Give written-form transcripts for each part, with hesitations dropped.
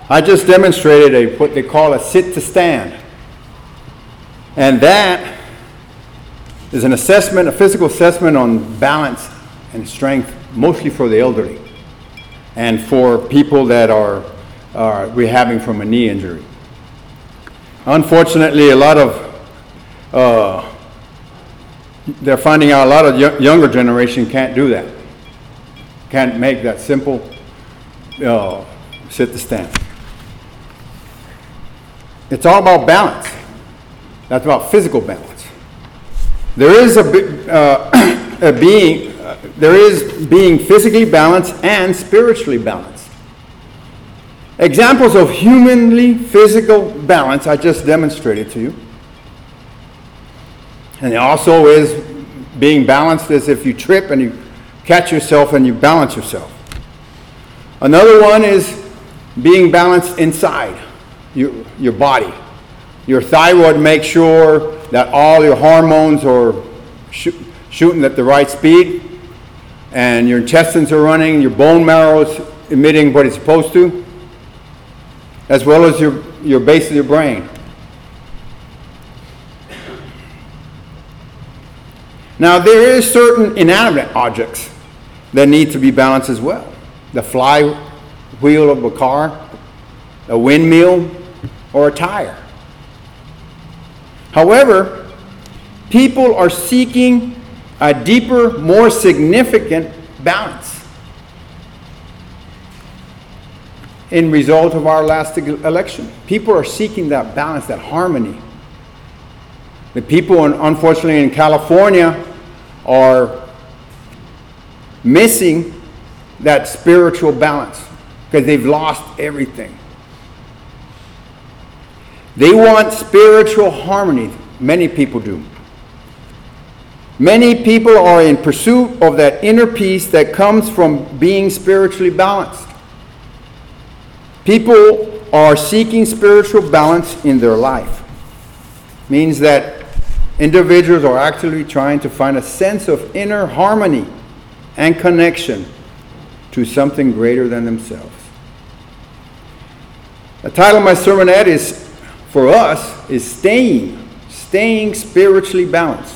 I just demonstrated what they call a sit to stand. And that is an assessment, a physical assessment on balance and strength, mostly for the elderly and for people that are rehabbing from a knee injury. Unfortunately, a lot of they're finding out a lot of younger generation can't do that. Can't make that simple sit to stand. It's all about balance. That's about physical balance. There is being physically balanced and spiritually balanced. Examples of humanly physical balance I just demonstrated to you. And it also is being balanced as if you trip and you catch yourself and you balance yourself. Another one is being balanced inside your body. Your thyroid makes sure that all your hormones are shooting at the right speed, and your intestines are running, your bone marrow is emitting what it's supposed to, as well as your base of your brain. Now, there is certain inanimate objects that need to be balanced as well. The flywheel of a car, a windmill, or a tire. However, people are seeking a deeper, more significant balance in result of our last election. People are seeking that balance, that harmony. The people, unfortunately, in California are missing that spiritual balance because they've lost everything. They want spiritual harmony. Many people do. Many people are in pursuit of that inner peace that comes from being spiritually balanced. People are seeking spiritual balance in their life. Means that individuals are actually trying to find a sense of inner harmony and connection to something greater than themselves. The title of my sermonette is, for us, is staying spiritually balanced.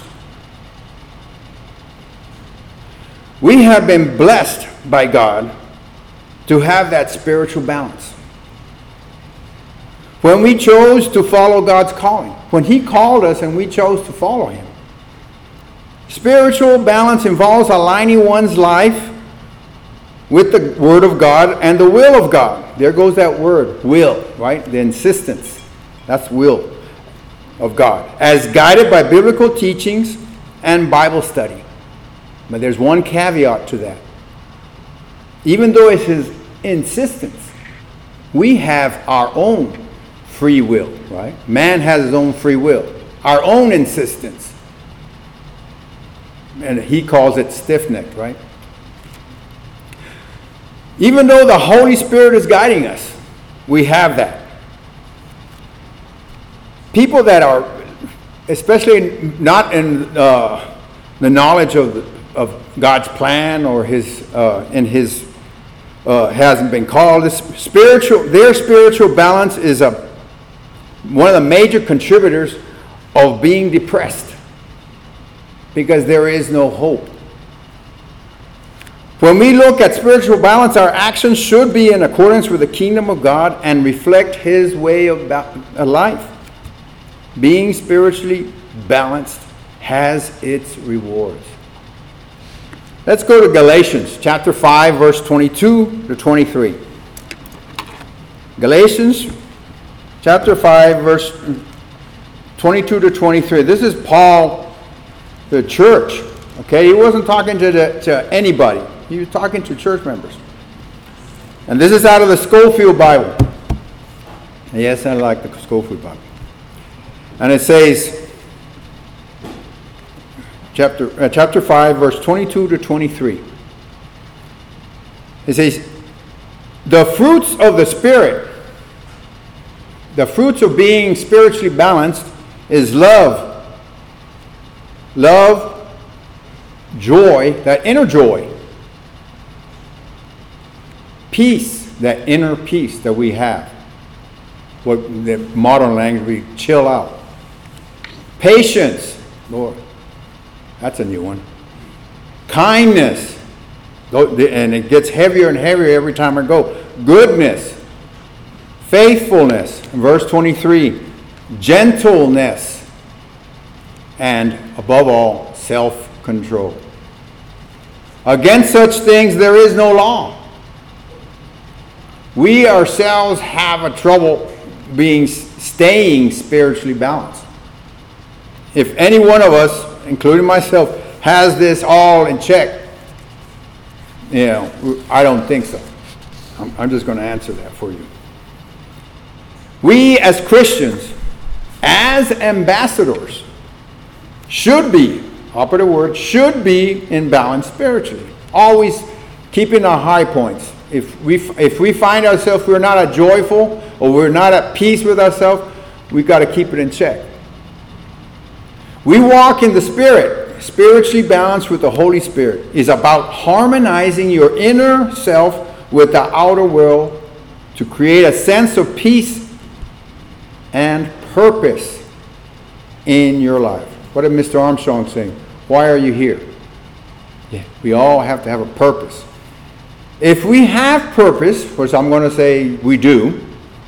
We have been blessed by God to have that spiritual balance. When we chose to follow God's calling, when He called us and we chose to follow Him. Spiritual balance involves aligning one's life with the Word of God and the will of God. There goes that word, will, right? The insistence. That's will of God. As guided by biblical teachings and Bible study. But there's one caveat to that. Even though it's His insistence, we have our own free will, right? Man has his own free will. Our own insistence. And He calls it stiff-necked, right? Even though the Holy Spirit is guiding us, we have that. People that are, especially not in the knowledge of God's plan or hasn't been called. Their spiritual balance is one of the major contributors of being depressed, because there is no hope. When we look at spiritual balance, our actions should be in accordance with the kingdom of God and reflect His way of life. Being spiritually balanced has its rewards. Let's go to Galatians chapter 5, verse 22 to 23. Galatians chapter 5, verse 22 to 23. This is Paul, the church. Okay, he wasn't talking to anybody. He was talking to church members. And this is out of the Scofield Bible. Yes, I like the Scofield Bible. And it says, chapter 5, verse 22 to 23. It says, the fruits of the Spirit, the fruits of being spiritually balanced, is love, joy, that inner joy, peace, that inner peace that we have, what the modern language we chill out. Patience, Lord, that's a new one. Kindness, and it gets heavier and heavier every time I go. Goodness, faithfulness, verse 23, gentleness, and above all, self-control. Against such things there is no law. We ourselves have a trouble staying spiritually balanced. If any one of us, including myself, has this all in check, I don't think so. I'm just going to answer that for you. We as Christians, as ambassadors, should be, operative word, should be in balance spiritually. Always keeping our high points. If we find ourselves we're not joyful or we're not at peace with ourselves, we've got to keep it in check. We walk in the Spirit. Spiritually balanced with the Holy Spirit is about harmonizing your inner self with the outer world to create a sense of peace and purpose in your life. What did Mr. Armstrong say? Why are you here? Yeah, we all have to have a purpose. If we have purpose, which I'm going to say we do,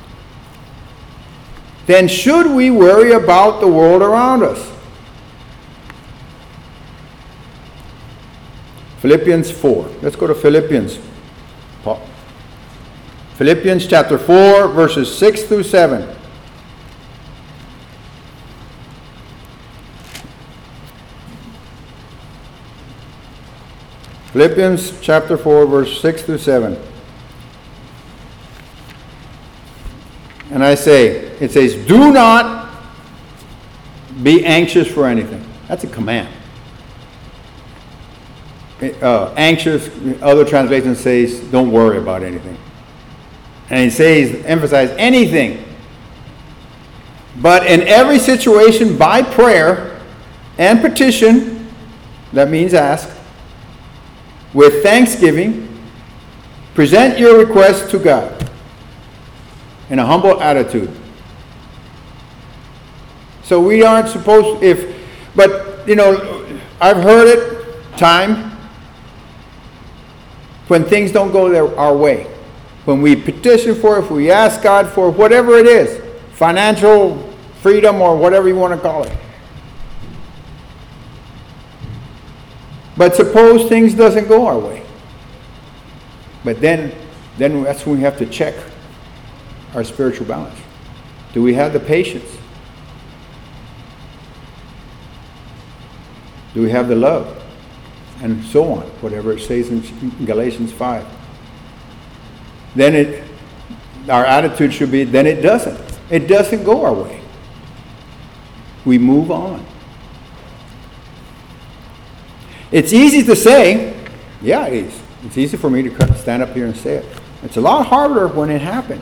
then should we worry about the world around us? Philippians 4. Let's go to Philippians. Philippians chapter 4, verses 6 through 7. Philippians chapter 4, verse 6 through 7. And it says, do not be anxious for anything. That's a command. Anxious, other translations says, don't worry about anything. And it says, emphasize anything. But in every situation, by prayer and petition, that means ask, with thanksgiving, present your request to God in a humble attitude. So we aren't supposed, I've heard it time when things don't go our way. When we petition for it, if we ask God for whatever it is, financial freedom or whatever you want to call it. But suppose things doesn't go our way. But then that's when we have to check our spiritual balance. Do we have the patience? Do we have the love? And so on, whatever it says in Galatians 5. Then our attitude should be, then it doesn't. It doesn't go our way. We move on. It's easy to say. Yeah, it is. It's easy for me to stand up here and say it. It's a lot harder when it happens.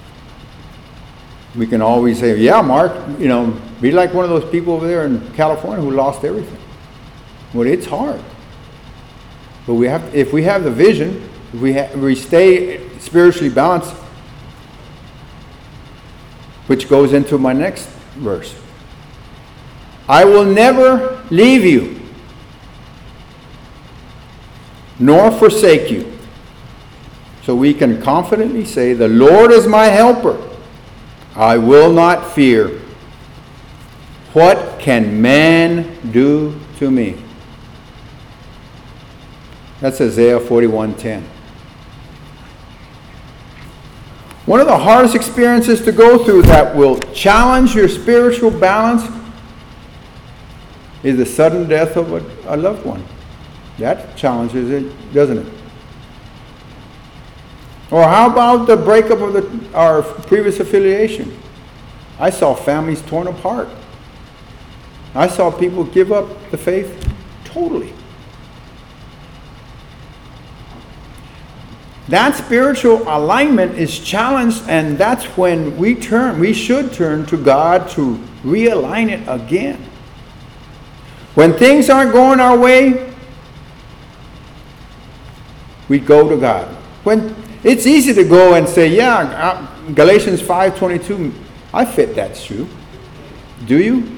We can always say, yeah, Mark, be like one of those people over there in California who lost everything. Well, it's hard. But if we have the vision, if we stay spiritually balanced, which goes into my next verse. I will never leave you, nor forsake you. So we can confidently say, the Lord is my helper. I will not fear. What can man do to me? That's Isaiah 41:10. One of the hardest experiences to go through that will challenge your spiritual balance is the sudden death of a loved one. That challenges it, doesn't it? Or how about the breakup of our previous affiliation? I saw families torn apart. I saw people give up the faith totally. That spiritual alignment is challenged, and that's when we should turn to God to realign it again. When things aren't going our way, we go to God. When It's easy to go and say, yeah, Galatians 5:22, I fit that shoe. Do you?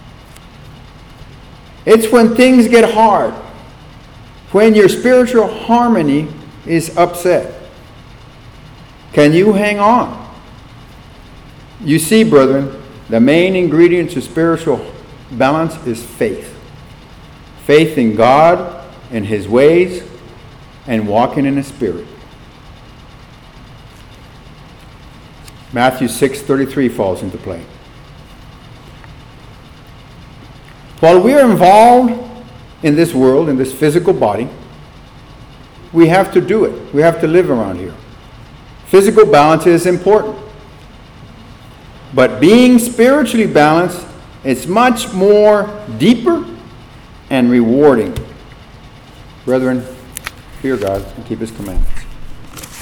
It's when things get hard, when your spiritual harmony is upset. Can you hang on? You see, brethren, the main ingredient to spiritual balance is faith. Faith in God and His ways and walking in the Spirit. Matthew 6:33 falls into play. While we are involved in this world, in this physical body, we have to do it. We have to live around here. Physical balance is important. But being spiritually balanced is much more deeper and rewarding. Brethren, fear God and keep His commandments.